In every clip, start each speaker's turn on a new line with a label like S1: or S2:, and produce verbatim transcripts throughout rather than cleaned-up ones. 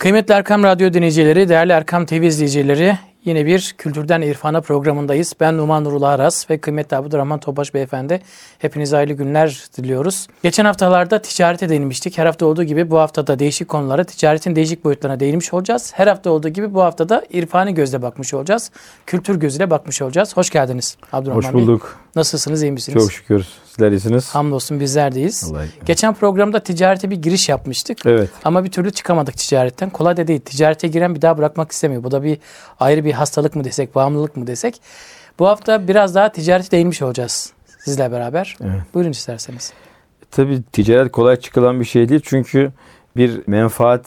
S1: Kıymetli Erkam Radyo dinleyicileri, değerli Erkam T V izleyicileri, yine bir Kültürden İrfana programındayız. Ben Numan Nurullah Aras ve kıymetli Abdurrahman Topaş Beyefendi. Hepinize hayırlı günler diliyoruz. Geçen haftalarda ticarete değinmiştik. Her hafta olduğu gibi bu haftada değişik konulara, ticaretin değişik boyutlarına değinmiş olacağız. Her hafta olduğu gibi bu haftada irfani gözle bakmış olacağız. Kültür gözüyle bakmış olacağız. Hoş geldiniz Abdurrahman Bey.
S2: Hoş bulduk.
S1: Bey. Nasılsınız, iyi misiniz?
S2: Çok şükür. Sizler iyisiniz.
S1: Hamdolsun bizler deyiz.
S2: Vallahi.
S1: Geçen programda ticarete bir giriş yapmıştık.
S2: Evet.
S1: Ama bir türlü çıkamadık ticaretten. Kolay da değil. Ticarete giren bir daha bırakmak istemiyor. Bu da bir ayrı bir hastalık mı desek, bağımlılık mı desek. Bu hafta biraz daha ticarete değinmiş olacağız sizle beraber. Evet. Buyurun isterseniz.
S2: Tabii ticaret kolay çıkılan bir şey değil. Çünkü bir menfaat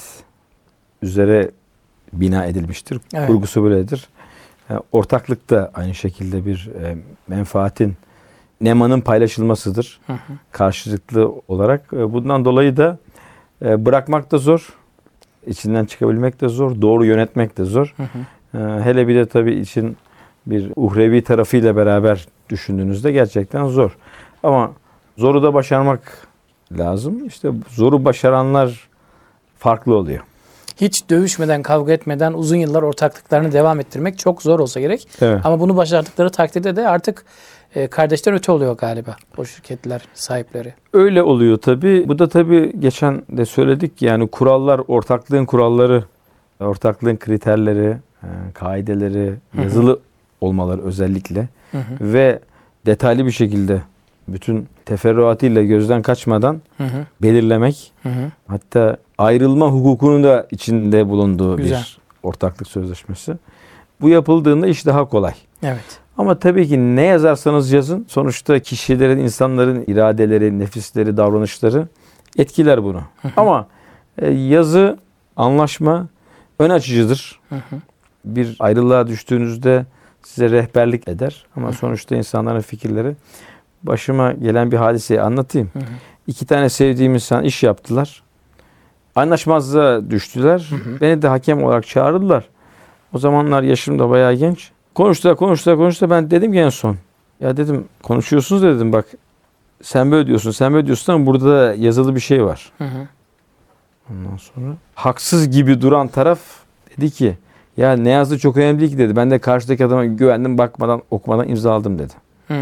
S2: üzere bina edilmiştir. Evet. Kurgusu böyledir. Yani ortaklık da aynı şekilde bir e, menfaatin, nemanın paylaşılmasıdır. Hı hı. Karşılıklı olarak. Bundan dolayı da e, bırakmak da zor. İçinden çıkabilmek de zor. Doğru yönetmek de zor. Hı hı. E, hele bir de tabii için bir uhrevi tarafıyla beraber düşündüğünüzde gerçekten zor. Ama zoru da başarmak lazım. İşte zoru başaranlar farklı oluyor.
S1: Hiç dövüşmeden, kavga etmeden uzun yıllar ortaklıklarını devam ettirmek çok zor olsa gerek. Evet. Ama bunu başardıkları takdirde de artık e, kardeşten öte oluyor galiba o şirketler sahipleri. Öyle
S2: oluyor tabii. Bu da tabii geçen de söyledik, yani kurallar, ortaklığın kuralları, ortaklığın kriterleri, kaideleri yazılı, hı hı, olmaları özellikle, hı hı, ve detaylı bir şekilde bütün teferruatıyla gözden kaçmadan, hı hı, belirlemek, hı hı, hatta ayrılma hukukunun da içinde bulunduğu, güzel, bir ortaklık sözleşmesi. Bu yapıldığında iş daha kolay. Evet. Ama tabii ki ne yazarsanız yazın, sonuçta kişilerin, insanların iradeleri, nefisleri, davranışları etkiler bunu. Hı hı. Ama e, yazı, anlaşma ön açıcıdır. Hı hı. Bir ayrılığa düştüğünüzde size rehberlik eder. Ama, hı hı, sonuçta insanların fikirleri. Başıma gelen bir hadiseyi anlatayım. Hı hı. İki tane sevdiğim insan iş yaptılar. Anlaşmazlığa düştüler. Hı hı. Beni de hakem olarak çağırdılar. O zamanlar yaşım da bayağı genç. Konuştular, konuştular, konuştular. Ben dedim ki en son, ya dedim, konuşuyorsunuz da dedim, bak sen böyle diyorsun, sen böyle diyorsun ama burada da yazılı bir şey var. Hı hı. Ondan sonra haksız gibi duran taraf dedi ki, ya ne yazdığı çok önemli değil ki dedi. Ben de karşıdaki adama güvendim, bakmadan, okumadan imzaladım dedi. Hı.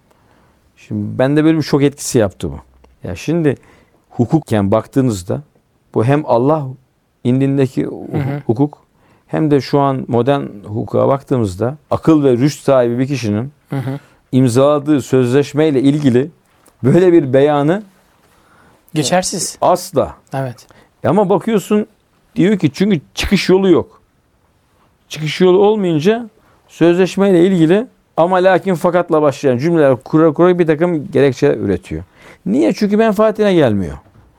S2: Şimdi bende böyle bir şok etkisi yaptı bu. Ya şimdi hukukken baktığınızda bu hem Allah indindeki, hı hı, hukuk, hem de şu an modern hukuka baktığımızda akıl ve rüşt sahibi bir kişinin, hı hı, imzaladığı sözleşmeyle ilgili böyle bir beyanı
S1: geçersiz.
S2: Asla.
S1: Evet.
S2: Ama bakıyorsun diyor ki çünkü çıkış yolu yok. Çıkış yolu olmayınca sözleşmeyle ilgili ama lakin fakatla başlayan cümleler kura kura bir takım gerekçeler üretiyor. Niye? Çünkü menfaatine gelmiyor.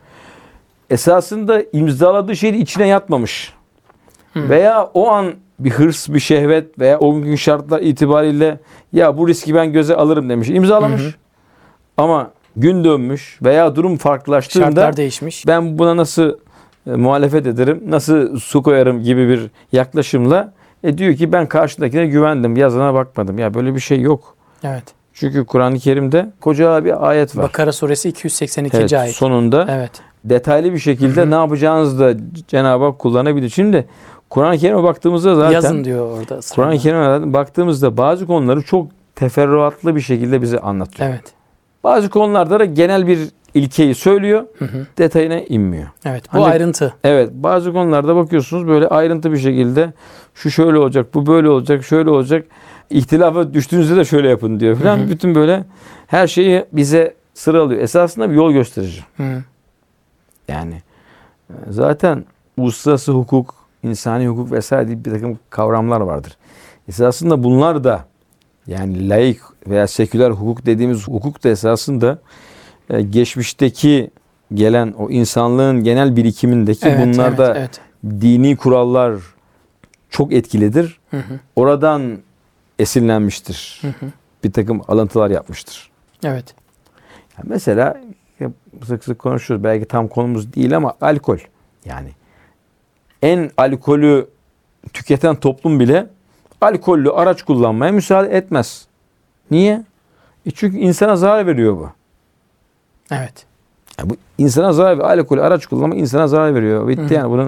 S2: Esasında imzaladığı şeyin içine yatmamış. Hmm. Veya o an bir hırs, bir şehvet veya o gün şartlar itibariyle ya bu riski ben göze alırım demiş. İmzalamış. Hı hı. Ama gün dönmüş veya durum farklılaştığında
S1: şartlar değişmiş.
S2: Ben buna nasıl e, muhalefet ederim, nasıl su koyarım gibi bir yaklaşımla e, diyor ki ben karşıdakine güvendim, yazına bakmadım. Ya böyle bir şey yok. Evet. Çünkü Kur'an-ı Kerim'de koca bir ayet var.
S1: Bakara suresi iki yüz seksen ikinci Evet, ayet.
S2: Sonunda, evet, detaylı bir şekilde, hı hı, ne yapacağınızı da Cenab-ı Hak kullanabilir. Şimdi Kur'an-ı Kerim'e baktığımızda zaten
S1: yazın diyor orada.
S2: Kur'an-ı Kerim'e baktığımızda bazı konuları çok teferruatlı bir şekilde bize anlatıyor. Evet. Bazı konularda da genel bir ilkeyi söylüyor, hı hı, detayına inmiyor.
S1: Evet, bu Ancak, ayrıntı.
S2: Evet, bazı konularda bakıyorsunuz böyle ayrıntı bir şekilde şu şöyle olacak, bu böyle olacak, şöyle olacak. İhtilafa düştüğünüzde de şöyle yapın diyor falan. Hı hı. Bütün böyle her şeyi bize sıralıyor. Esasında bir yol gösterici. Hı hı. Yani zaten uluslararası hukuk, insani hukuk vesaire diye bir takım kavramlar vardır. Esasında bunlar da, yani laik veya seküler hukuk dediğimiz hukuk da esasında e, geçmişteki gelen o insanlığın genel birikimindeki, evet, bunlarda, evet, evet, dini kurallar çok etkilidir. Hı hı. Oradan esinlenmiştir. Hı hı. Bir takım alıntılar yapmıştır.
S1: Evet.
S2: Yani mesela sık sık konuşuyoruz. Belki tam konumuz değil ama alkol. Yani en alkolü tüketen toplum bile alkollü araç kullanmaya müsaade etmez. Niye? E çünkü insana zarar veriyor bu.
S1: Evet.
S2: Yani bu insana zarar veriyor. Alkollü araç kullanma insana zarar veriyor. Bitti, hı-hı, yani bunun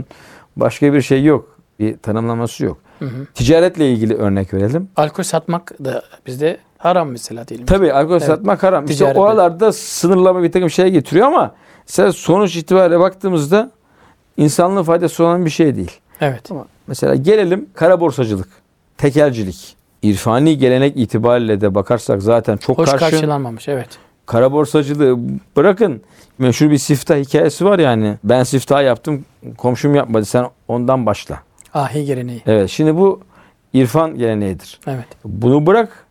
S2: Başka bir şey yok. Bir tanımlaması yok.
S1: Hı hı.
S2: Ticaretle ilgili örnek verelim.
S1: Alkol satmak da bizde haram mesela diyelim.
S2: Tabii alkol
S1: Evet.
S2: satmak haram. İşte
S1: Ticaretle.
S2: oralarda sınırlama bir takım şeye getiriyor ama mesela sonuç itibariyle baktığımızda insanlığın faydası olan bir şey değil.
S1: Evet.
S2: Ama mesela gelelim kara borsacılık, tekelcilik. İrfani gelenek itibariyle de bakarsak zaten çok
S1: Hoş
S2: karşı.
S1: karşılanmamış. Evet.
S2: Kara borsacılığı bırakın. Meşhur bir siftah hikayesi var yani. Ben siftah yaptım, komşum yapmadı. Sen ondan başla.
S1: Ahi geleneği.
S2: Evet. Şimdi bu irfan geleneğidir.
S1: Evet.
S2: Bunu bırak.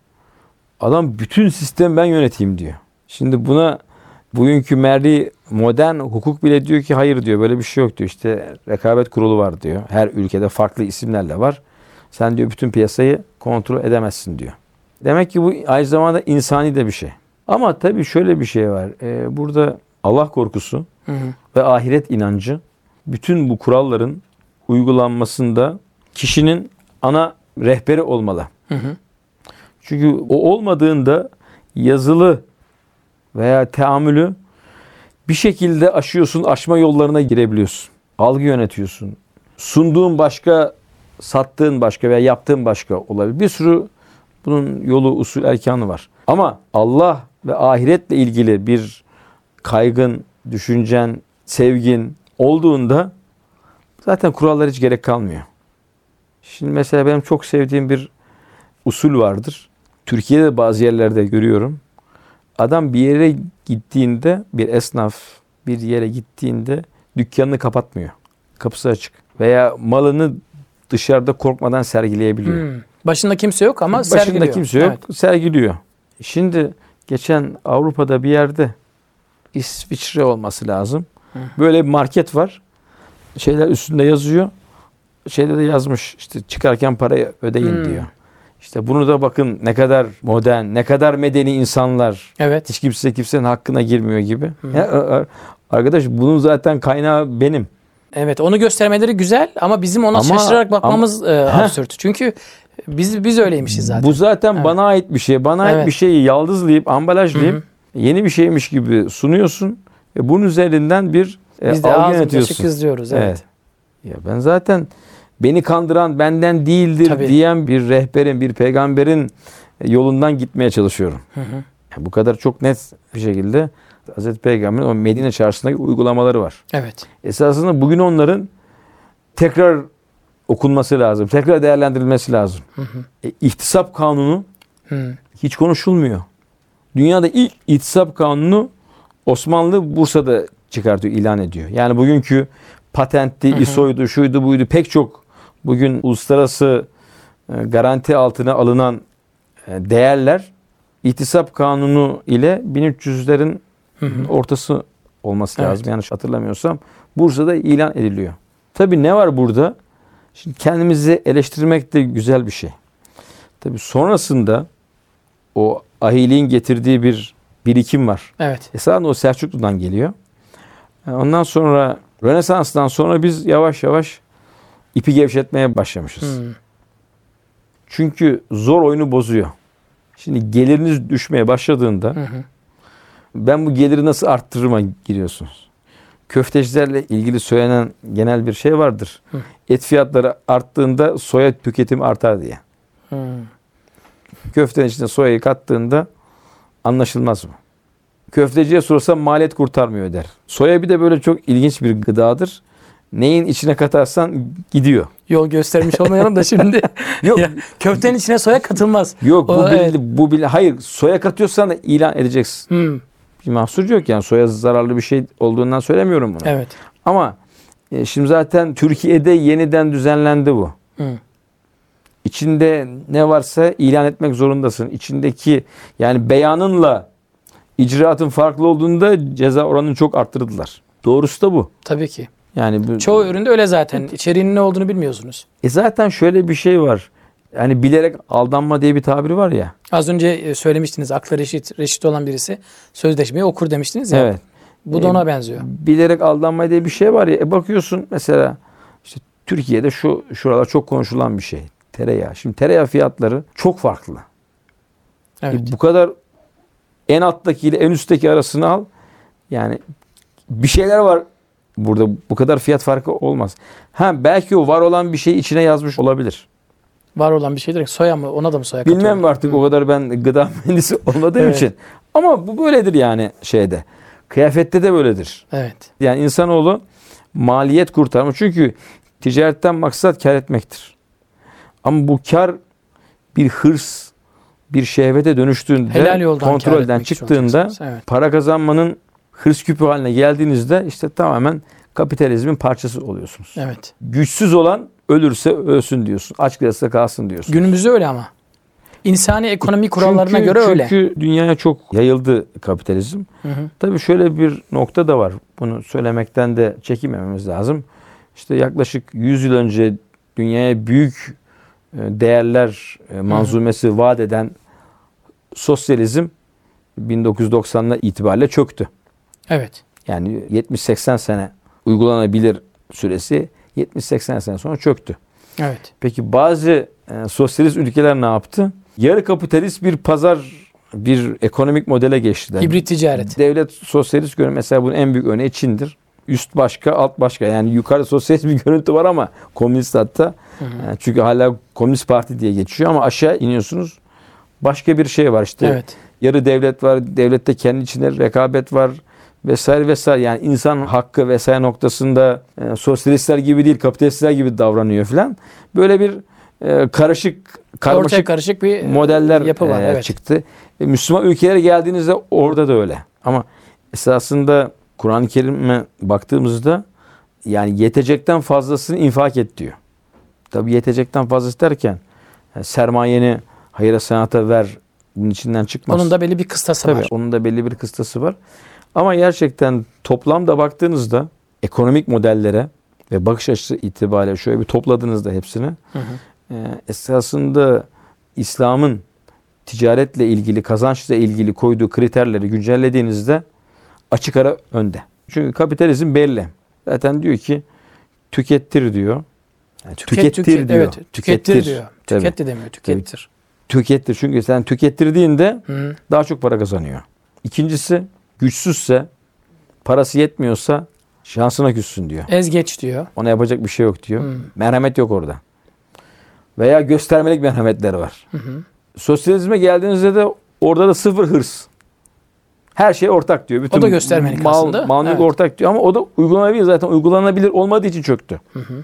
S2: Adam bütün sistemi ben yöneteyim diyor. Şimdi buna bugünkü merdi modern hukuk bile diyor ki hayır diyor. Böyle bir şey yok diyor. İşte rekabet kurulu var diyor. Her ülkede farklı isimlerle var. Sen diyor bütün piyasayı kontrol edemezsin diyor. Demek ki bu aynı zamanda insani de bir şey. Ama tabii şöyle bir şey var. Ee, burada Allah korkusu
S1: Hı hı.
S2: ve ahiret inancı bütün bu kuralların uygulanmasında kişinin ana rehberi olmalı.
S1: Hı hı.
S2: Çünkü o olmadığında yazılı veya teamülü bir şekilde aşıyorsun, aşma yollarına girebiliyorsun. Algı yönetiyorsun. Sunduğun başka, sattığın başka veya yaptığın başka olabilir. Bir sürü bunun yolu, usul, erkanı var. Ama Allah ve ahiretle ilgili bir kaygın, düşüncen, sevgin olduğunda zaten kurallara hiç gerek kalmıyor. Şimdi mesela benim çok sevdiğim bir usul vardır. Türkiye'de bazı yerlerde görüyorum. Adam bir yere gittiğinde, bir esnaf bir yere gittiğinde dükkanını kapatmıyor. Kapısı açık. Veya malını dışarıda korkmadan sergileyebiliyor.
S1: Hmm. Başında kimse yok ama
S2: Başında
S1: sergiliyor.
S2: kimse yok,
S1: Evet.
S2: sergiliyor. Şimdi geçen Avrupa'da bir yerde İsviçre olması lazım.
S1: Hı.
S2: Böyle bir market var. Şeyler üstünde yazıyor. Şeyde de yazmış işte çıkarken parayı ödeyin
S1: Hmm.
S2: diyor. İşte bunu da bakın ne kadar modern, ne kadar medeni insanlar.
S1: Evet.
S2: Hiç kimse kimsenin hakkına girmiyor gibi.
S1: Hı.
S2: Ya, arkadaş bunun zaten kaynağı benim.
S1: Evet. Onu göstermeleri güzel ama bizim ona
S2: Ama-
S1: şaşırarak bakmamız e,
S2: Heh.
S1: absürt. Çünkü biz biz öyleymişiz zaten.
S2: Bu zaten
S1: Evet.
S2: bana ait bir şey. Bana ait
S1: Evet.
S2: bir şeyi yaldızlayıp, ambalajlayıp
S1: Hı hı.
S2: yeni bir şeymiş gibi sunuyorsun. Ve bunun üzerinden bir e,
S1: Biz de
S2: algı
S1: ağzımızı
S2: yönetiyorsun.
S1: açık kızıyoruz. Evet.
S2: Ya ben zaten beni kandıran benden değildir
S1: Tabii.
S2: diyen bir rehberin, bir peygamberin yolundan gitmeye çalışıyorum.
S1: Hı hı.
S2: Yani bu kadar çok net bir şekilde Hazreti Peygamber'in o Medine çarşısındaki uygulamaları var.
S1: Evet.
S2: Esasında bugün onların tekrar okunması lazım. Tekrar değerlendirilmesi lazım.
S1: Hı hı.
S2: E, ihtisap kanunu
S1: Hı.
S2: hiç konuşulmuyor. Dünyada ilk ihtisap kanunu Osmanlı Bursa'da çıkartıyor, ilan ediyor. Yani bugünkü patentti,
S1: Hı hı.
S2: İ S O'ydu, şuydu, buydu pek çok bugün uluslararası e, garanti altına alınan e, değerler ihtisap kanunu ile bin üç yüzlerin
S1: Hı hı.
S2: ortası olması
S1: Evet.
S2: lazım. Yanlış hatırlamıyorsam Bursa'da ilan ediliyor. Tabii ne var burada? Şimdi kendimizi eleştirmek de güzel bir şey. Tabii sonrasında o ahiliğin getirdiği bir birikim var.
S1: Evet.
S2: Esasında o Selçuklu'dan geliyor. Ondan sonra Rönesans'tan sonra biz yavaş yavaş ipi gevşetmeye başlamışız.
S1: Hı.
S2: Çünkü zor oyunu bozuyor. Şimdi geliriniz düşmeye başladığında
S1: Hı hı.
S2: ben bu geliri nasıl arttırırıma giriyorsunuz. Köftecilerle ilgili söylenen genel bir şey vardır.
S1: Hı.
S2: Et fiyatları arttığında soya tüketimi artar diye.
S1: Hı.
S2: Köftenin içine soyayı kattığında anlaşılmaz mı? Köfteciye sorsam maliyet kurtarmıyor der. Soya bir de böyle çok ilginç bir gıdadır. Neyin içine katarsan gidiyor.
S1: Yol göstermiş olmayalım da şimdi.
S2: Yok.
S1: Ya, köftenin içine soya katılmaz.
S2: Yok bu
S1: O,
S2: bildi,
S1: evet.
S2: bu bildi. Hayır, soya katıyorsan da ilan edeceksin.
S1: Hı.
S2: Bir mahsur yok yani, soya zararlı bir şey olduğundan söylemiyorum bunu.
S1: Evet.
S2: Ama e, şimdi zaten Türkiye'de yeniden düzenlendi bu.
S1: Hı.
S2: İçinde ne varsa ilan etmek zorundasın. İçindeki yani beyanınla icraatın farklı olduğunda ceza oranını çok arttırdılar. Doğrusu da bu.
S1: Tabii ki.
S2: Yani bu,
S1: Çoğu üründe öyle zaten. İçeriğinin ne olduğunu bilmiyorsunuz.
S2: e zaten şöyle bir şey var. Yani bilerek aldanma diye bir tabiri var ya.
S1: Az önce e, söylemiştiniz. Aklı reşit, reşit olan birisi sözleşmeyi okur demiştiniz ya.
S2: Evet.
S1: Bu da ona benziyor.
S2: Bilerek aldanma diye bir şey var ya. E bakıyorsun mesela işte Türkiye'de şu şuralar çok konuşulan bir şey. Tereyağı. Şimdi tereyağı fiyatları çok farklı.
S1: Evet.
S2: E bu kadar en alttaki ile en üstteki arasını al. Yani bir şeyler var Burada bu kadar fiyat farkı olmaz. Ha belki o var olan bir şeyi içine yazmış olabilir.
S1: Var olan bir şeydir. Soya mı? Ona da mı soya
S2: Bilmem
S1: katıyorlar?
S2: artık, o kadar ben gıda mühendisi olmadığım
S1: Evet.
S2: için. Ama bu böyledir yani şeyde. Kıyafette de böyledir.
S1: Evet.
S2: Yani insanoğlu maliyet kurtarma. Çünkü ticaretten maksat kar etmektir. Ama bu kar bir hırs, bir şehvete dönüştüğünde,
S1: Helal yoldan kâr
S2: kontrolden
S1: etmek için
S2: çıktığında,
S1: olacaksınız. Evet.
S2: para kazanmanın hırs küpü haline geldiğinizde işte tamamen kapitalizmin parçası oluyorsunuz.
S1: Evet.
S2: Güçsüz olan ölürse ölsün diyorsun. Aç kalırsa kalsın diyorsun.
S1: Günümüzde öyle ama. İnsani ekonomi kurallarına
S2: çünkü,
S1: göre öyle.
S2: Çünkü dünyaya çok yayıldı kapitalizm.
S1: Hı hı.
S2: Tabii şöyle bir nokta da var. Bunu söylemekten de çekinmememiz lazım. İşte yaklaşık yüz yıl önce dünyaya büyük değerler manzumesi vaat eden sosyalizm bin dokuz yüz doksanlar itibariyle çöktü.
S1: Evet.
S2: Yani yetmiş seksen sene uygulanabilir süresi yetmiş seksen sene sonra çöktü.
S1: Evet.
S2: Peki bazı e, sosyalist ülkeler ne yaptı? Yarı kapitalist bir pazar, bir ekonomik modele geçtiler.
S1: Hibrit ticaret.
S2: Devlet sosyalist görünüyor. Mesela bunun en büyük örneği Çin'dir. Üst başka, alt başka. Yani yukarı sosyalist bir görüntü var ama komünist hatta.
S1: Hı hı.
S2: Yani çünkü hala Komünist Parti diye geçiyor ama aşağı iniyorsunuz. Başka bir şey var işte.
S1: Evet.
S2: Yarı devlet var. Devlette kendi içinde rekabet var. Vesaire vesaire. Yani insan hakkı vesaire noktasında e, sosyalistler gibi değil, kapitalistler gibi davranıyor filan. Böyle bir e, karışık, karmaşık
S1: Ortaya karışık bir
S2: modeller
S1: yapı var.
S2: e,
S1: Evet.
S2: çıktı. E, Müslüman ülkelere geldiğinizde orada da öyle. Ama esasında Kur'an-ı Kerim'e baktığımızda yani yetecekten fazlasını infak et diyor. Tabii yetecekten fazlası derken yani sermayeni hayıra sanata ver, bunun içinden çıkmaz.
S1: Onun da belli bir kıstası
S2: Tabii,
S1: var.
S2: onun da belli bir kıstası var. Ama gerçekten toplamda baktığınızda ekonomik modellere ve bakış açısı itibariyle şöyle bir topladığınızda hepsini
S1: Hı hı.
S2: e, esasında İslam'ın ticaretle ilgili, kazançla ilgili koyduğu kriterleri güncellediğinizde açık ara önde. Çünkü kapitalizm belli. Zaten diyor ki tükettir diyor. Yani
S1: Tüket-
S2: tükettir
S1: tüket-
S2: diyor.
S1: Evet. Tükettir diyor.
S2: Tabii.
S1: Tüket de demiyor. Tükettir.
S2: Tükettir. Çünkü sen tükettirdiğinde
S1: Hı.
S2: daha çok para kazanıyor. İkincisi güçsüzse, parası yetmiyorsa şansına küssün diyor.
S1: Ez geç diyor.
S2: Ona yapacak bir şey yok diyor.
S1: Hmm.
S2: Merhamet yok orada. Veya göstermelik merhametler var.
S1: Hı hı.
S2: Sosyalizme geldiğinizde de orada da sıfır hırs. Her şey ortak diyor. Bütün
S1: O da göstermelik
S2: mal,
S1: aslında.
S2: mal mülk
S1: Evet.
S2: ortak diyor ama o da uygulanabilir, zaten uygulanabilir olmadığı için çöktü.
S1: Hı hı.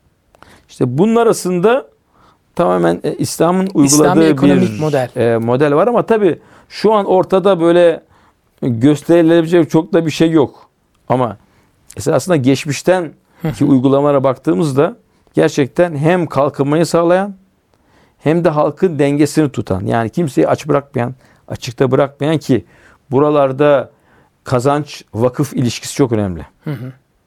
S2: İşte bunun arasında tamamen e, İslam'ın uyguladığı
S1: İslami ekonomik
S2: bir
S1: model.
S2: E, model var ama tabii şu an ortada böyle gösterilebilecek çok da bir şey yok. Ama esasında geçmişten ki uygulamalara baktığımızda gerçekten hem kalkınmayı sağlayan hem de halkın dengesini tutan, yani kimseyi aç bırakmayan, açıkta bırakmayan ki buralarda kazanç vakıf ilişkisi çok önemli.
S1: Hı hı.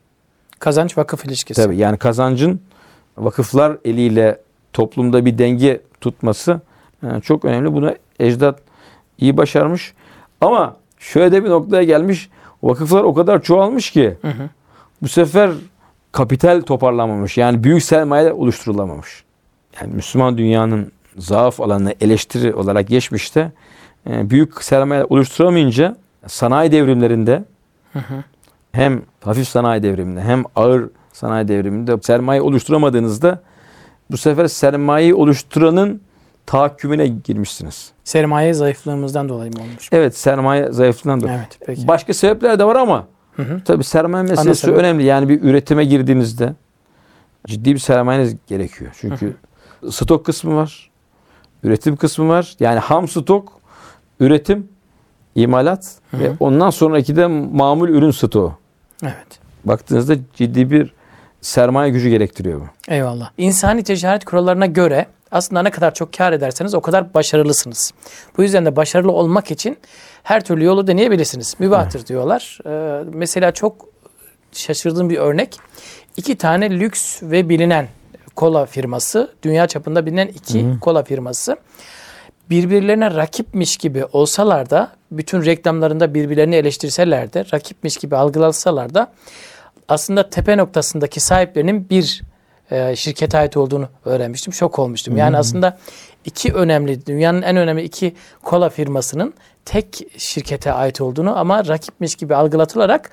S1: Kazanç vakıf ilişkisi.
S2: Tabii yani kazancın vakıflar eliyle toplumda bir denge tutması yani çok önemli. Bunu ecdat iyi başarmış. Ama şöyle de bir noktaya gelmiş. Vakıflar o kadar çoğalmış ki
S1: Hı hı.
S2: bu sefer kapital toparlanmamış. Yani büyük sermaye oluşturulamamış. Yani Müslüman dünyanın zaaf alanına eleştiri olarak geçmişte büyük sermaye oluşturamayınca sanayi devrimlerinde
S1: Hı hı.
S2: hem hafif sanayi devriminde hem ağır sanayi devriminde sermaye oluşturamadığınızda bu sefer sermayeyi oluşturanın tahakkümüne girmişsiniz.
S1: Sermaye zayıflığımızdan dolayı mı olmuş?
S2: Evet, sermaye zayıflığından dolayı.
S1: Evet, peki.
S2: Başka sebepler de var ama
S1: Hı hı.
S2: tabii sermaye meselesi
S1: sebep.
S2: önemli. Yani bir üretime girdiğinizde ciddi bir sermayeniz gerekiyor. Çünkü hı hı. stok kısmı var. Üretim kısmı var. Yani ham stok, üretim, imalat
S1: Hı hı.
S2: ve ondan sonraki de mamul ürün stoğu.
S1: Evet.
S2: Baktığınızda ciddi bir sermaye gücü gerektiriyor bu.
S1: Eyvallah. İnsani ticaret kurallarına göre aslında ne kadar çok kar ederseniz o kadar başarılısınız. Bu yüzden de başarılı olmak için her türlü yolu deneyebilirsiniz. Mübahtır evet. diyorlar. Ee, mesela çok şaşırdığım bir örnek. İki tane lüks ve bilinen kola firması, dünya çapında bilinen iki Hı-hı. kola firması birbirlerine rakipmiş gibi olsalar da, bütün reklamlarında birbirlerini eleştirseler de, rakipmiş gibi algılansalar da aslında tepe noktasındaki sahiplerinin bir e, şirkete ait olduğunu öğrenmiştim. Şok olmuştum. Yani hmm. aslında iki önemli, dünyanın en önemli iki kola firmasının tek şirkete ait olduğunu ama rakipmiş gibi algılatılarak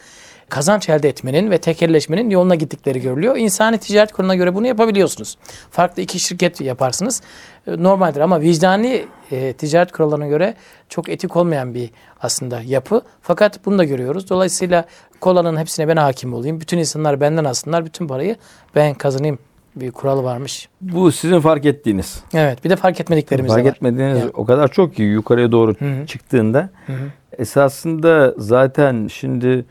S1: kazanç elde etmenin ve tekelleşmenin yoluna gittikleri görülüyor. İnsani ticaret kuralına göre bunu yapabiliyorsunuz. Farklı iki şirket yaparsınız. Normaldir ama vicdani e, ticaret kurallarına göre çok etik olmayan bir aslında yapı. Fakat bunu da görüyoruz. Dolayısıyla kolanın hepsine ben hakim olayım. Bütün insanlar benden alsınlar. Bütün parayı ben kazanayım bir kuralı varmış.
S2: Bu sizin fark ettiğiniz.
S1: Evet. Bir de fark etmediklerimiz
S2: fark
S1: de var.
S2: Fark etmediğiniz
S1: Evet.
S2: o kadar çok ki yukarıya doğru Hı-hı. çıktığında Hı-hı. esasında zaten şimdi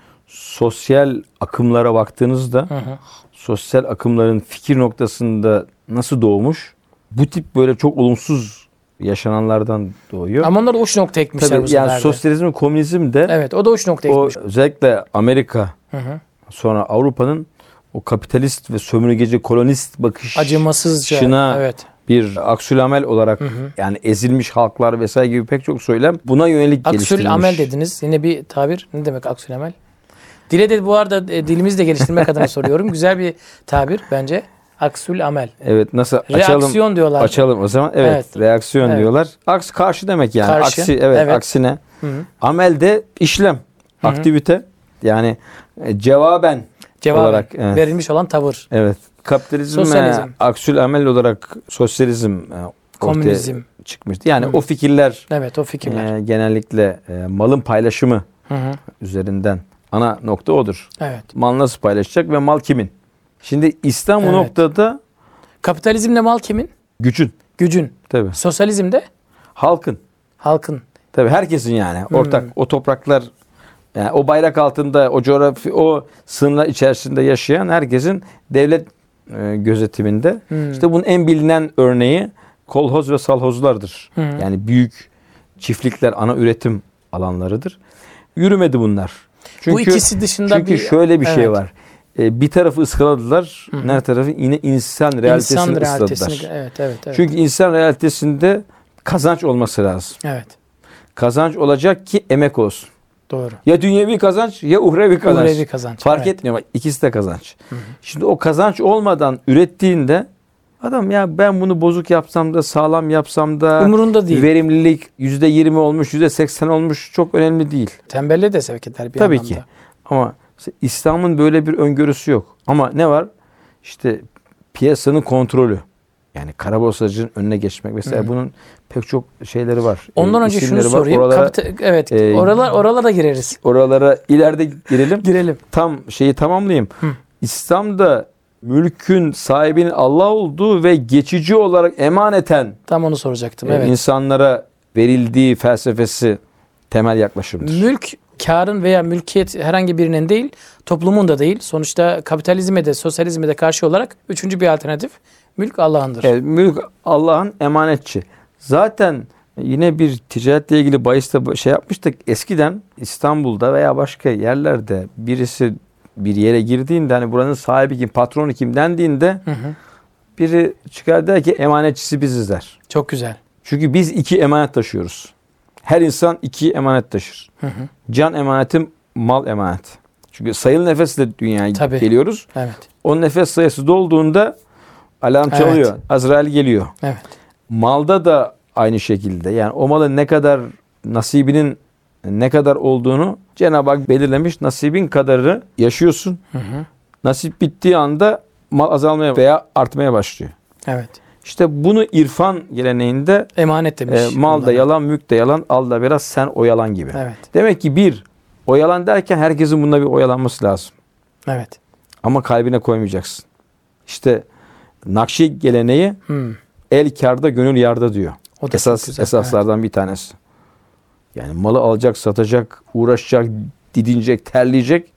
S2: sosyal akımlara baktığınızda Hı-hı. sosyal akımların fikir noktasında nasıl doğmuş? Bu tip böyle çok olumsuz yaşananlardan doğuyor.
S1: Ama onlar da uç nokta ekmişler
S2: Tabii,
S1: bu sefer
S2: yani sosyalizm ve komünizm de
S1: evet, o da uç nokta ekmiş.
S2: Özellikle Amerika
S1: Hı-hı.
S2: sonra Avrupa'nın o kapitalist ve sömürgeci kolonist bakış
S1: acımasızca evet.
S2: bir aksülamel olarak hı hı. yani ezilmiş halklar vesaire gibi pek çok söylem buna yönelik geliştirilmiş.
S1: Aksülamel dediniz. Yine bir tabir. Ne demek aksülamel? Dile de bu arada e, dilimizi de geliştirmek adına soruyorum. Güzel bir tabir bence. Aksül amel.
S2: Evet, nasıl
S1: reaksiyon
S2: açalım,
S1: diyorlar.
S2: Açalım o zaman. Evet, evet. reaksiyon evet. diyorlar. Aks karşı demek yani.
S1: Karşı.
S2: Aksi evet,
S1: evet.
S2: aksine. Hı
S1: hı.
S2: Amel de işlem, Hı-hı. aktivite. Yani e, cevaben,
S1: cevaben
S2: olarak evet.
S1: verilmiş olan tavır.
S2: Evet. Kapitalizm ve aksül amel olarak sosyalizm
S1: komünizm
S2: çıkmıştı. Yani Hı-hı. o fikirler
S1: Evet, o fikirler.
S2: E, genellikle e, malın paylaşımı Hı-hı. üzerinden ana nokta odur.
S1: Evet.
S2: Mal nasıl paylaşacak ve mal kimin? Şimdi İslam
S1: evet.
S2: bu noktada
S1: kapitalizmle mal kimin?
S2: Gücün.
S1: Gücün.
S2: Tabii.
S1: Sosyalizmde?
S2: Halkın.
S1: Halkın.
S2: Tabii herkesin yani. Ortak hmm. o topraklar yani o bayrak altında o coğrafi o sınırlar içerisinde yaşayan herkesin devlet e, gözetiminde. Hmm. İşte bunun en bilinen örneği kolhoz ve salhozlardır. Hmm. Yani büyük çiftlikler ana üretim alanlarıdır. Yürümedi bunlar. Çünkü,
S1: bu ikisi dışında
S2: çünkü
S1: bir
S2: şöyle bir evet. şey var. Bir tarafı ıskaladılar,
S1: Hı-hı.
S2: her tarafı yine insan realitesini
S1: insan
S2: ısladılar.
S1: realitesini, evet, evet, evet.
S2: Çünkü insan realitesinde kazanç olması lazım.
S1: Evet.
S2: Kazanç olacak ki emek olsun.
S1: Doğru.
S2: Ya dünyevi kazanç ya uhrevi kazanç.
S1: Uhrevi kazanç.
S2: Fark
S1: evet.
S2: etmiyor bak ikisi de kazanç.
S1: Hı-hı.
S2: Şimdi o kazanç olmadan ürettiğinde adam ya ben bunu bozuk yapsam da sağlam yapsam da
S1: umurunda değil.
S2: Verimlilik yüzde yirmi olmuş, yüzde seksen olmuş çok önemli değil.
S1: Tembelle de sevk eder bir
S2: Tabii
S1: anlamda.
S2: ki. Ama İslam'ın böyle bir öngörüsü yok. Ama ne var? İşte piyasanın kontrolü. Yani kara borsacının önüne geçmek mesela. Hı. Bunun pek çok şeyleri var.
S1: Ondan önce şunu sorayım. Oralara, Kapita- evet. E, oralar oralara gireriz.
S2: Oralara ileride girelim.
S1: Girelim.
S2: Tam şeyi tamamlayayım.
S1: Hı.
S2: İslam'da mülkün sahibinin Allah olduğu ve geçici olarak emaneten
S1: tam onu soracaktım.
S2: E,
S1: evet.
S2: insanlara verildiği felsefesi temel yaklaşımdır.
S1: Mülk karın veya mülkiyet herhangi birinin değil, toplumun da değil. Sonuçta kapitalizme de sosyalizme de karşı olarak üçüncü bir alternatif mülk Allah'ındır.
S2: Evet, mülk Allah'ın emanetçi. Zaten yine bir ticaretle ilgili bahiste şey yapmıştık. Eskiden İstanbul'da veya başka yerlerde birisi bir yere girdiğinde hani buranın sahibi kim, patronu kim dendiğinde hı hı. biri çıkar der ki emanetçisi biziz der.
S1: Çok güzel.
S2: Çünkü biz iki emanet taşıyoruz. Her insan iki emanet taşır. Hı hı. Can emanetim, mal emanet. Çünkü sayılı nefesle dünyaya Tabii. geliyoruz.
S1: Evet.
S2: O nefes sayısı dolduğunda alarm evet. çalıyor. Azrail geliyor.
S1: Evet.
S2: Malda da aynı şekilde. Yani o malın ne kadar nasibinin ne kadar olduğunu Cenab-ı Hak belirlemiş. Nasibin kadarı yaşıyorsun. Hı hı. Nasip bittiği anda mal azalmaya veya artmaya başlıyor.
S1: Evet.
S2: İşte bunu irfan geleneğinde
S1: emanet demiş.
S2: E, mal da yalan, mülk de yalan, al da biraz sen oyalan gibi.
S1: Evet.
S2: Demek ki bir, oyalan derken herkesin bunda bir oyalanması lazım.
S1: Evet.
S2: Ama kalbine koymayacaksın. İşte Nakşi geleneği hmm. el kârda gönül yarda diyor. O da Esas esaslardan evet. bir tanesi. Yani malı alacak, satacak, uğraşacak, didinecek, terleyecek.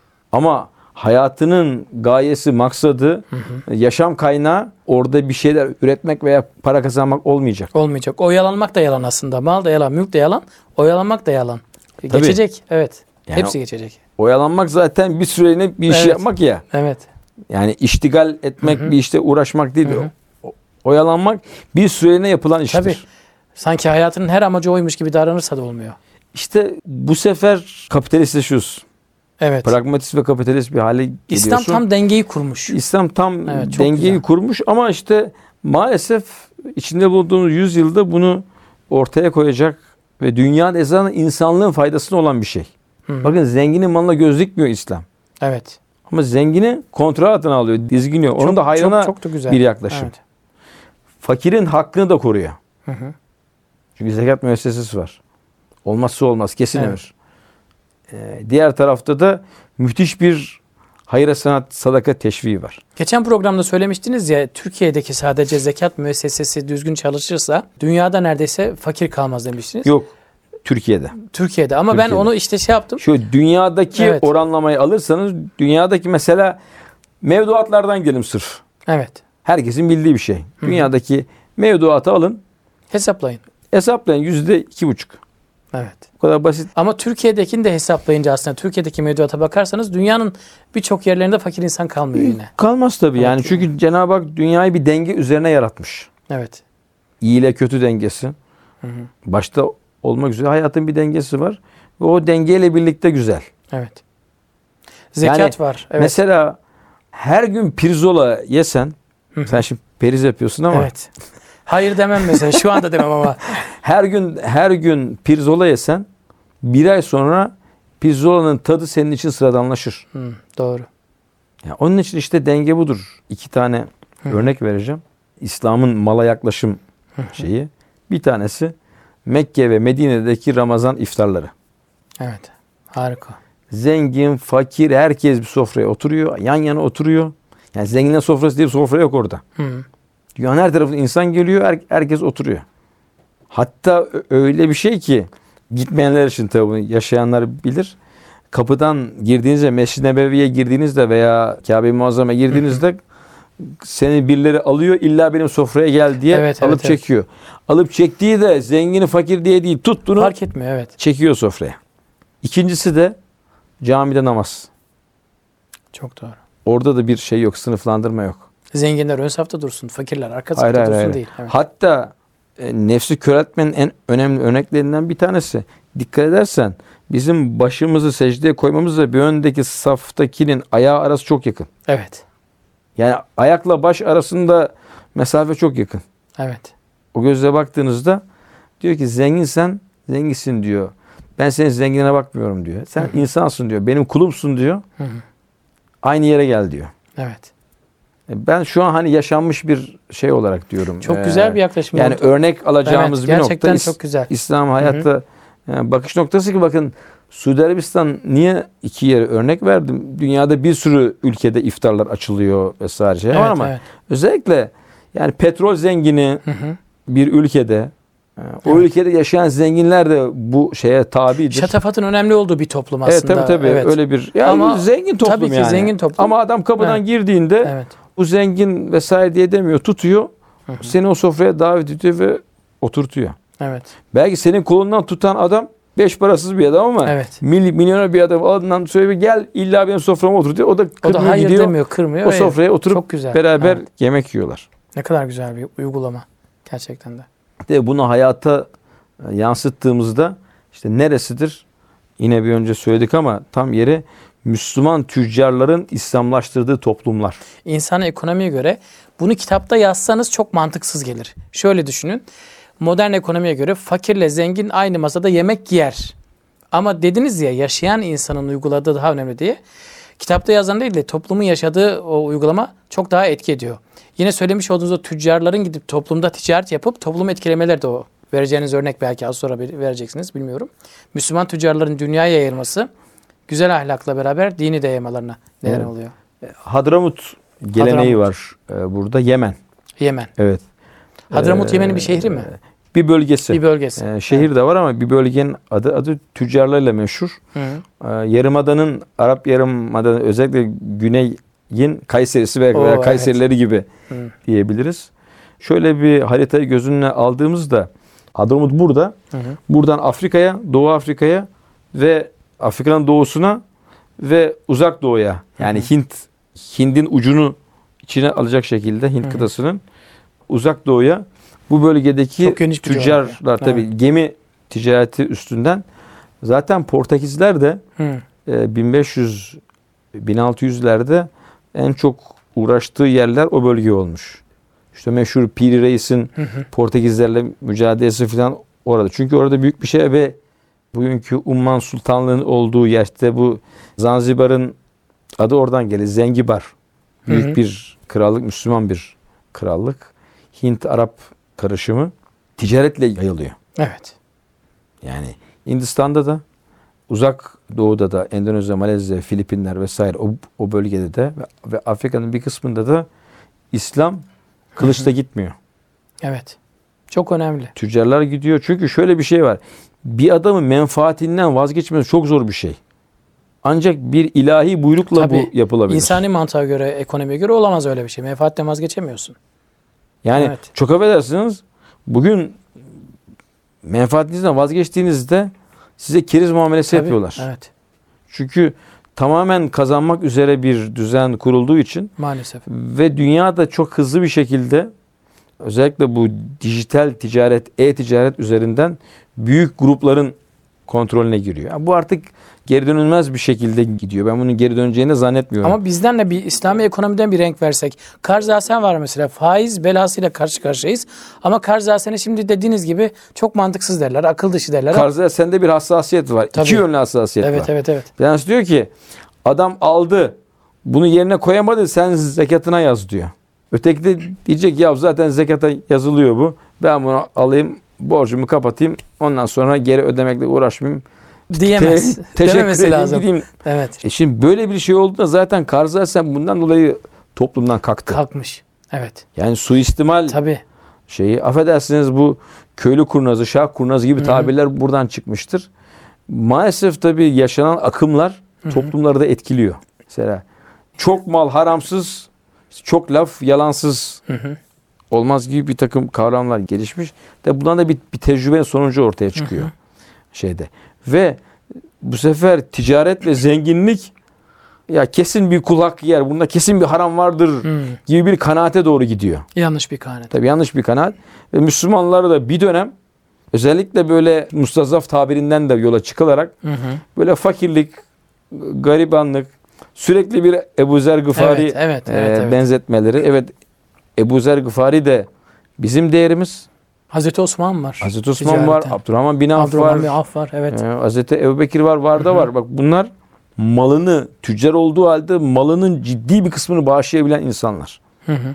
S2: Ama hayatının gayesi, maksadı, hı hı. yaşam kaynağı orada bir şeyler üretmek veya para kazanmak olmayacak.
S1: Olmayacak. Oyalanmak da yalan aslında. Mal da yalan, mülk de yalan, oyalanmak da yalan. Tabii. Geçecek. Evet. Yani hepsi geçecek.
S2: Oyalanmak zaten bir süreliğine bir iş
S1: evet.
S2: yapmak ya.
S1: Evet.
S2: Yani iştigal etmek, hı hı. bir işte uğraşmak değil. Hı hı. O, oyalanmak bir süreliğine yapılan iştir. Tabii.
S1: Sanki hayatının her amacı oymuş gibi davranırsa da olmuyor.
S2: İşte bu sefer kapitalistleşiyoruz.
S1: Evet.
S2: Pragmatist ve kapitalist bir hale geliyorsun.
S1: İslam tam dengeyi kurmuş.
S2: İslam tam
S1: evet,
S2: dengeyi
S1: güzel.
S2: kurmuş ama işte maalesef içinde bulunduğumuz yüzyılda bunu ortaya koyacak ve dünya ezanı insanlığın faydasına olan bir şey.
S1: Hı.
S2: Bakın zenginin malına göz dikmiyor İslam.
S1: Evet.
S2: Ama zengini kontrol altına alıyor, dizginiyor. Onun
S1: Çok-
S2: da hayrına
S1: çok, çok da güzel.
S2: bir yaklaşım.
S1: Evet.
S2: Fakirin hakkını da koruyor.
S1: Hı hı.
S2: Çünkü zekat müessesesi var. Olmazsa olmaz, kesin
S1: Evet.
S2: emir. Ee, diğer tarafta da müthiş bir hayır sanat sadaka teşviği var.
S1: Geçen programda söylemiştiniz ya, Türkiye'deki sadece zekat müessesesi düzgün çalışırsa dünyada neredeyse fakir kalmaz demiştiniz.
S2: Yok, Türkiye'de.
S1: Türkiye'de ama
S2: Türkiye'de.
S1: ben onu işte şey yaptım.
S2: Şu dünyadaki
S1: Evet.
S2: oranlamayı alırsanız dünyadaki mesela mevduatlardan gidelim sırf.
S1: Evet.
S2: Herkesin bildiği bir şey. Dünyadaki mevduatı alın,
S1: Hesaplayın.
S2: hesaplayın yüzde iki buçuk.
S1: Evet.
S2: Bu kadar basit.
S1: Ama Türkiye'dekini de hesaplayınca aslında Türkiye'deki mevduata bakarsanız dünyanın birçok yerlerinde fakir insan kalmıyor yine.
S2: Kalmaz tabii yani.
S1: Evet.
S2: Çünkü Cenab-ı Hak dünyayı bir denge üzerine yaratmış.
S1: Evet.
S2: İyi ile kötü dengesi.
S1: Hı hı.
S2: Başta olmak üzere hayatın bir dengesi var. Ve o dengeyle birlikte güzel.
S1: Evet. Zekat
S2: Yani
S1: var. Evet.
S2: Mesela her gün pirzola yesen,
S1: Hı.
S2: sen şimdi periz yapıyorsun ama
S1: Evet. Hayır demem mesela. Şu anda demem ama.
S2: her gün her gün pirzola yesen bir ay sonra pirzolanın tadı senin için sıradanlaşır.
S1: Hı, doğru.
S2: Yani onun için işte denge budur. İki tane
S1: Hı.
S2: örnek vereceğim. İslam'ın mala yaklaşım şeyi. Bir tanesi Mekke ve Medine'deki Ramazan iftarları.
S1: Evet. Harika.
S2: Zengin, fakir herkes bir sofraya oturuyor. Yan yana oturuyor. Yani zenginler sofrası diye bir sofra yok orada.
S1: Hı.
S2: Dünyanın her tarafından insan geliyor. Her, herkes oturuyor. Hatta ö- öyle bir şey ki gitmeyenler için tabii bunu yaşayanlar bilir. Kapıdan girdiğinizde, Mescid-i Nebevi'ye girdiğinizde veya Kabe-i Muazzam'a girdiğinizde seni birileri alıyor, illa benim sofraya gel diye
S1: Evet,
S2: alıp
S1: evet, evet.
S2: çekiyor. Alıp çektiği de zengini fakir diye değil, tuttuğunu
S1: Fark etmiyor, evet.
S2: çekiyor sofraya. İkincisi de camide namaz.
S1: Çok doğru.
S2: Orada da bir şey yok, sınıflandırma yok.
S1: Zenginler ön safta dursun, fakirler arka
S2: Hayır,
S1: safta
S2: hayır,
S1: dursun
S2: hayır.
S1: değil. Evet.
S2: Hatta e, nefsi köreltmenin en önemli örneklerinden bir tanesi. Dikkat edersen bizim başımızı secdeye koymamızla bir öndeki saftakinin ayağı arası çok yakın.
S1: Evet.
S2: Yani ayakla baş arasında mesafe çok yakın.
S1: Evet.
S2: O gözle baktığınızda diyor ki zenginsen zenginsin diyor. Ben senin zenginine bakmıyorum diyor. Sen
S1: Hı hı.
S2: insansın diyor. Benim kulumsun diyor.
S1: Hı hı.
S2: Aynı yere gel diyor.
S1: Evet.
S2: E, Ben şu an hani yaşanmış bir şey olarak diyorum.
S1: Çok
S2: Ee,
S1: güzel bir yaklaşım
S2: Yani
S1: oldu.
S2: örnek alacağımız
S1: Evet,
S2: bir nokta.
S1: gerçekten
S2: İs-
S1: çok güzel.
S2: İslam hayatta yani bakış noktası ki bakın Suudi Arabistan niye iki yere örnek verdim? Dünyada bir sürü ülkede iftarlar açılıyor vesaire şey var
S1: Evet,
S2: ama
S1: evet.
S2: özellikle yani petrol zengini
S1: Hı hı.
S2: bir ülkede e, o
S1: Evet.
S2: ülkede yaşayan zenginler de bu şeye tabidir.
S1: Şatafatın önemli olduğu bir toplum
S2: Evet
S1: aslında.
S2: tabii tabii
S1: Evet.
S2: öyle bir yani
S1: Ama
S2: zengin toplum
S1: tabii ki
S2: yani.
S1: zengin toplum.
S2: Ama adam kapıdan
S1: Evet.
S2: girdiğinde
S1: Evet.
S2: bu zengin vesaire diye demiyor, tutuyor.
S1: Hı hı.
S2: Seni o sofraya davet ediyor ve oturtuyor.
S1: Evet.
S2: Belki senin kolundan tutan adam beş parasız bir adam ama
S1: Evet.
S2: mil, milyoner bir adam adından söylüyor gel illa benim soframa otur diyor. O da
S1: O
S2: kırmıyor
S1: da hayır
S2: gidiyor.
S1: demiyor, kırmıyor.
S2: O
S1: Evet.
S2: sofraya oturup
S1: Çok güzel.
S2: beraber
S1: Evet.
S2: yemek yiyorlar.
S1: Ne kadar güzel bir uygulama. Gerçekten de.
S2: De bunu hayata e, yansıttığımızda işte neresidir? Yine bir önce söyledik ama tam yeri Müslüman tüccarların İslamlaştırdığı toplumlar.
S1: İnsan ekonomiye göre bunu kitapta yazsanız çok mantıksız gelir. Şöyle düşünün. Modern ekonomiye göre fakirle zengin aynı masada yemek yer. Ama dediniz ya yaşayan insanın uyguladığı daha önemli diye. Kitapta yazan değil de toplumun yaşadığı o uygulama çok daha etki ediyor. Yine söylemiş olduğunuz o tüccarların gidip toplumda ticaret yapıp toplumu etkilemeleri de o. Vereceğiniz örnek belki az sonra vereceksiniz bilmiyorum. Müslüman tüccarların dünyaya yayılması güzel ahlakla beraber dini de yaymalarına neden
S2: Evet.
S1: oluyor.
S2: Hadramut geleneği
S1: Hadramut.
S2: var e, burada. Yemen.
S1: Yemen.
S2: Evet.
S1: Hadramut
S2: Ee,
S1: Yemen'in bir şehri mi?
S2: Bir bölgesi.
S1: Bir bölgesi.
S2: Ee, şehir de var ama bir bölgenin adı adı tüccarlarıyla meşhur.
S1: Hı hı.
S2: Ee, Yarımada'nın Arap Yarımada'nın özellikle Güney'in Kayseri'si veya,
S1: Oo,
S2: veya
S1: evet.
S2: Kayserileri gibi
S1: Hı.
S2: diyebiliriz. Şöyle bir haritayı göz önüne aldığımızda Hadramut burada.
S1: Hı hı.
S2: Buradan Afrika'ya, Doğu Afrika'ya ve Afrika'nın doğusuna ve uzak doğuya yani
S1: Hı hı.
S2: Hint Hind'in ucunu içine alacak şekilde Hint
S1: Hı hı.
S2: kıtasının uzak doğuya bu bölgedeki
S1: Çok geniş bir
S2: tüccarlar
S1: coğrafya.
S2: tabii gemi ticareti üstünden zaten Portekizler de
S1: Hı.
S2: e, bin beş yüz bin altı yüzlerde en çok uğraştığı yerler o bölge olmuş. İşte meşhur Piri Reis'in
S1: Hı hı.
S2: Portekizlerle mücadelesi falan orada. Çünkü orada büyük bir şey ve bugünkü Umman Sultanlığı'nın olduğu yerde bu Zanzibar'ın adı oradan gelir. Zengibar. Büyük hı hı. bir krallık, Müslüman bir krallık. Hint-Arap karışımı ticaretle yayılıyor.
S1: Evet.
S2: Yani Hindistan'da da, Uzak Doğu'da da, Endonezya, Malezya, Filipinler vesaire o, o bölgede de ve, ve Afrika'nın bir kısmında da İslam kılıçla gitmiyor.
S1: Evet. Çok önemli.
S2: Tüccarlar gidiyor. Çünkü şöyle bir şey var. Bir adamın menfaatinden vazgeçmesi çok zor bir şey. Ancak bir ilahi buyrukla
S1: Tabii,
S2: bu yapılabilir.
S1: İnsani mantığa göre, ekonomiye göre olamaz öyle bir şey. Menfaatten vazgeçemiyorsun.
S2: Yani
S1: evet.
S2: çok affedersiniz, bugün menfaatinizden vazgeçtiğinizde size keriz muamelesi
S1: Tabii,
S2: yapıyorlar.
S1: Evet.
S2: Çünkü tamamen kazanmak üzere bir düzen kurulduğu için
S1: maalesef
S2: ve dünya da çok hızlı bir şekilde özellikle bu dijital ticaret, e-ticaret üzerinden büyük grupların kontrolüne giriyor. Yani bu artık geri dönülmez bir şekilde gidiyor. Ben bunun geri döneceğini zannetmiyorum.
S1: Ama bizden de bir İslami ekonomiden bir renk versek. Karz Hasen var mesela. Faiz belasıyla karşı karşıyayız. Ama Karz Hasen'e şimdi dediğiniz gibi çok mantıksız derler. Akıl dışı derler.
S2: Karz Hasen'de bir hassasiyet var. Tabii. İki yönlü hassasiyet
S1: evet,
S2: var.
S1: Evet evet evet.
S2: Yani diyor ki adam aldı. Bunu yerine koyamadı. Sen zekatına yaz diyor. Öteki de diyecek ya zaten zekata yazılıyor bu. Ben bunu alayım, borcumu kapatayım. Ondan sonra geri ödemekle uğraşmayayım.
S1: Diyemez.
S2: Te- teşekkür edeyim,
S1: lazım.
S2: Gideyim.
S1: Evet.
S2: E şimdi böyle bir şey olduğunda zaten Karz Hasen bundan dolayı toplumdan kalktı.
S1: Kalkmış. Evet.
S2: Yani suistimal
S1: Tabii.
S2: şeyi, affedersiniz, bu köylü kurnazı, şah kurnazı gibi tabirler Hı-hı. buradan çıkmıştır. Maalesef tabii yaşanan akımlar Hı-hı. toplumları da etkiliyor. Mesela çok mal haramsız, çok laf yalansız Hı-hı. olmaz gibi bir takım kavramlar gelişmiş. De bundan da bir, bir tecrübenin sonucu ortaya çıkıyor. Hı-hı. şeyde. Ve bu sefer ticaret ve zenginlik ya kesin bir kul hakkı yer, bunda kesin bir haram vardır hmm. gibi bir kanaate doğru gidiyor.
S1: Yanlış bir kanaat.
S2: Tabii yanlış bir kanaat. Ve Müslümanlar da bir dönem özellikle böyle mustazaf tabirinden de yola çıkılarak hı hı. böyle fakirlik, garibanlık, sürekli bir Ebu Zer Gıfari
S1: evet, evet,
S2: e,
S1: evet, evet.
S2: benzetmeleri. Evet, Ebu Zer Gıfari de bizim değerimiz.
S1: Hazreti Osman var.
S2: Hazreti Osman ticareten. var. Abdurrahman bin Avf
S1: Abdurrahman
S2: var.
S1: bin Avf var. Evet.
S2: Ee, Hazreti Ebubekir var. Var da var. Bak bunlar malını, tüccar olduğu halde malının ciddi bir kısmını bağışlayabilen insanlar. Hı hı.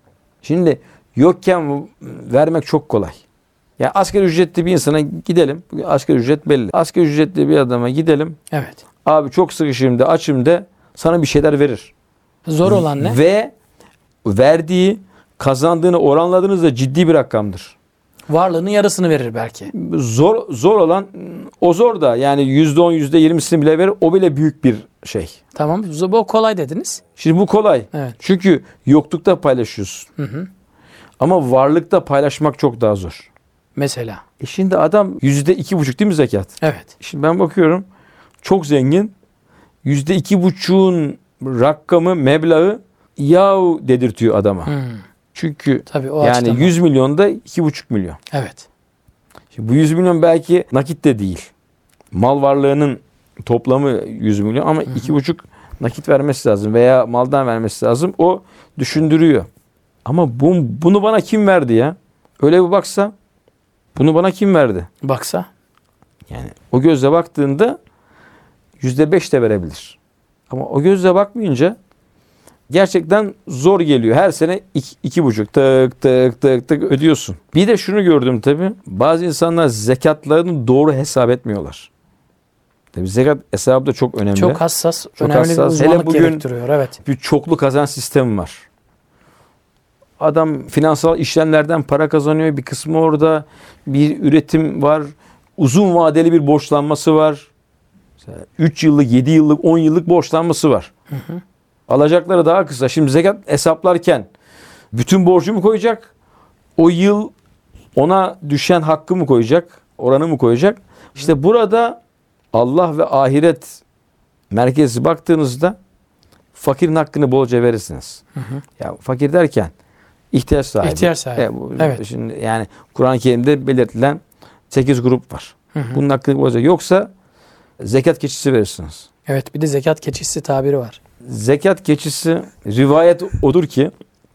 S2: Şimdi yokken vermek çok kolay. Yani asgari ücretli bir insana gidelim. Asgari ücret belli. Asgari ücretli bir adama gidelim.
S1: Evet.
S2: Abi çok sıkışayım de, açım de, sana bir şeyler verir.
S1: Zor olan ne?
S2: Ve verdiği, kazandığını oranladığınızda ciddi bir rakamdır.
S1: Varlığının yarısını verir belki.
S2: Zor zor olan o zor da yani yüzde on, yüzde yirmisini bile verir. O bile büyük bir şey.
S1: Tamam. Bu kolay dediniz.
S2: Şimdi bu kolay.
S1: Evet.
S2: Çünkü yoklukta paylaşıyorsun. Hı hı. Ama varlıkta paylaşmak çok daha zor.
S1: Mesela.
S2: E şimdi adam yüzde iki buçuk değil mi zekat?
S1: Evet.
S2: Şimdi ben bakıyorum çok zengin. Yüzde iki buçuğun rakamı, meblağı yahu dedirtiyor adama. Hmm. Çünkü tabii, yani yüz milyonda iki buçuk milyon.
S1: Evet.
S2: Şimdi bu yüz milyon belki nakit de değil. Mal varlığının toplamı yüz milyon ama iki buçuk nakit vermesi lazım veya maldan vermesi lazım. O düşündürüyor. Ama bu, bunu bana kim verdi ya? Öyle bir baksa bunu bana kim verdi?
S1: Baksa? Yani
S2: o gözle baktığında yüzde beş de verebilir. Ama o gözle bakmayınca gerçekten zor geliyor. Her sene iki, iki buçuk tık tık tık tık ödüyorsun. Bir de şunu gördüm tabii. Bazı insanlar zekatlarını doğru hesap etmiyorlar. Tabii zekat hesabı da çok önemli.
S1: Çok hassas,
S2: çok
S1: önemli
S2: hassas.
S1: bir uzmanlık
S2: Hele bugün
S1: gerektiriyor. Evet.
S2: Bir çoklu kazanç sistemi var. Adam finansal işlemlerden para kazanıyor. Bir kısmı orada. Bir üretim var. Uzun vadeli bir borçlanması var. üç yıllık, yedi yıllık, on yıllık borçlanması var. Hı hı. Alacakları daha kısa. Şimdi zekat hesaplarken bütün borcu mu koyacak? O yıl ona düşen hakkı mı koyacak? Oranı mı koyacak? İşte burada Allah ve ahiret merkezi baktığınızda fakirin hakkını bolca verirsiniz. Hı hı. Ya fakir derken ihtiyaç sahibi.
S1: İhtiyaç sahibi.
S2: E, bu,
S1: evet.
S2: Şimdi yani Kur'an-ı Kerim'de belirtilen sekiz grup var. Hı hı. Bunun hakkını bolca. Yoksa zekat keçisi verirsiniz.
S1: Evet, bir de zekat keçisi tabiri var.
S2: Zekat keçisi, rivayet odur ki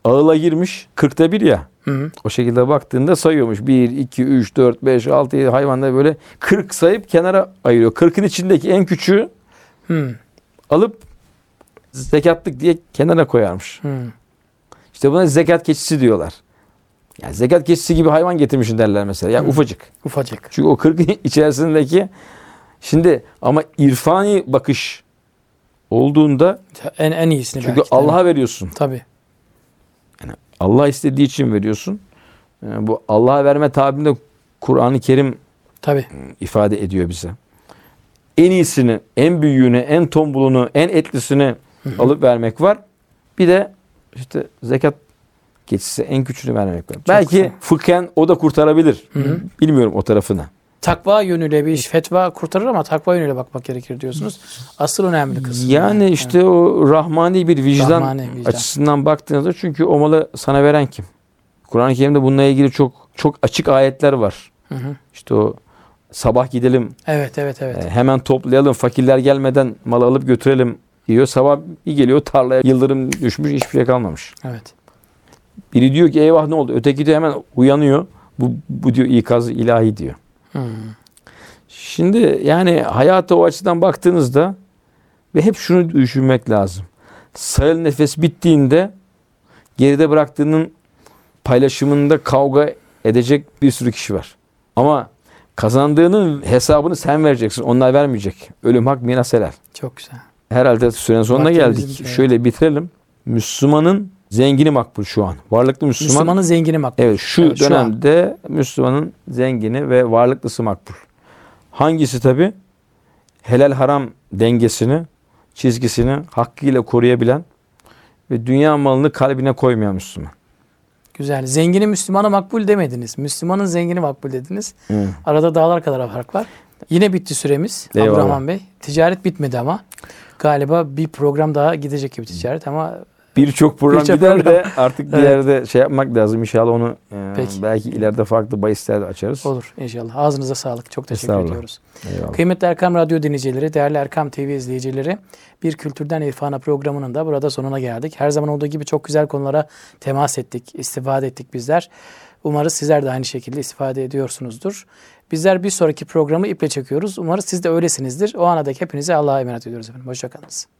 S2: ağıla girmiş kırkta bir ya.
S1: Hı hı.
S2: O şekilde baktığında sayıyormuş. bir, iki, üç, dört, beş, altı, yedi hayvanları böyle kırk sayıp kenara ayırıyor. kırkın içindeki en küçüğü
S1: Hı.
S2: alıp zekatlık diye kenara koyarmış.
S1: Hı.
S2: İşte buna zekat keçisi diyorlar. Yani zekat keçisi gibi hayvan getirmişsin derler mesela. Ya
S1: Hı.
S2: ufacık.
S1: Ufacık.
S2: Çünkü o kırkın içerisindeki şimdi ama irfani bakış olduğunda
S1: En en iyisini
S2: çünkü
S1: belki de.
S2: Allah'a veriyorsun.
S1: Tabii.
S2: Yani Allah istediği için veriyorsun. Yani bu Allah'a verme tabirinde Kur'an-ı Kerim
S1: Tabii.
S2: ifade ediyor bize. En iyisini, en büyüğünü, en tombulunu, en etlisini
S1: Hı hı.
S2: alıp vermek var. Bir de işte zekat keçisi en küçüğünü vermek var. Belki
S1: güzel.
S2: fıkhen o da kurtarabilir.
S1: Hı hı.
S2: Bilmiyorum o tarafını.
S1: Takva yönüyle bir iş fetva kurtarır ama takva yönüyle bakmak gerekir diyorsunuz. Asıl önemli kısmı.
S2: Yani işte o rahmani bir vicdan,
S1: Rahmani vicdan.
S2: açısından baktığınızda çünkü o malı sana veren kim? Kur'an-ı Kerim'de bununla ilgili çok çok açık ayetler var.
S1: Hı hı.
S2: İşte o sabah gidelim,
S1: Evet, evet, evet.
S2: e, hemen toplayalım, fakirler gelmeden malı alıp götürelim diyor. Sabah bir geliyor tarlaya yıldırım düşmüş, hiçbir şey kalmamış.
S1: Evet.
S2: Biri diyor ki eyvah ne oldu? Öteki de hemen uyanıyor. Bu, bu diyor ikaz ilahi diyor.
S1: Hı.
S2: Şimdi yani hayata o açıdan baktığınızda ve hep şunu düşünmek lazım. Sayılı nefes bittiğinde geride bıraktığının paylaşımında kavga edecek bir sürü kişi var. Ama kazandığının hesabını sen vereceksin. Onlar vermeyecek. Ölüm hak miras helal.
S1: Çok güzel.
S2: Herhalde sürenin sonuna
S1: Vaktimizin
S2: geldik.
S1: evet.
S2: Şöyle bitirelim. Müslümanın zengini makbul şu an. Varlıklı Müslüman.
S1: Müslümanın zengini makbul.
S2: Evet şu
S1: Evet, şu an.
S2: dönemde Müslümanın zengini ve varlıklısı makbul. Hangisi tabi? Helal haram dengesini, çizgisini hakkıyla koruyabilen ve dünya malını kalbine koymayan Müslüman.
S1: Güzel. Zengini Müslümana makbul demediniz. Müslümanın zengini makbul dediniz.
S2: Hı.
S1: Arada dağlar kadar fark var. Yine bitti süremiz.
S2: Eyvallah.
S1: Abdurrahman Bey. Ticaret bitmedi ama. Galiba bir program daha gidecek gibi ticaret ama
S2: Birçok program
S1: Birçok
S2: gider
S1: program.
S2: de artık bir
S1: Evet.
S2: yerde şey yapmak lazım. İnşallah onu e,
S1: Peki.
S2: belki ileride farklı bahisler de açarız.
S1: olur inşallah. Ağzınıza sağlık. Çok teşekkür
S2: Estağfurullah.
S1: ediyoruz.
S2: Eyvallah.
S1: Kıymetli Erkam Radyo dinleyicileri, değerli Erkam T V izleyicileri, Bir Kültürden İrfana programının da burada sonuna geldik. Her zaman olduğu gibi çok güzel konulara temas ettik, istifade ettik bizler. Umarız sizler de aynı şekilde istifade ediyorsunuzdur. Bizler bir sonraki programı iple çekiyoruz. Umarız siz de öylesinizdir. O ana dek hepinize Allah'a emanet ediyoruz efendim. Hoşça kalınız.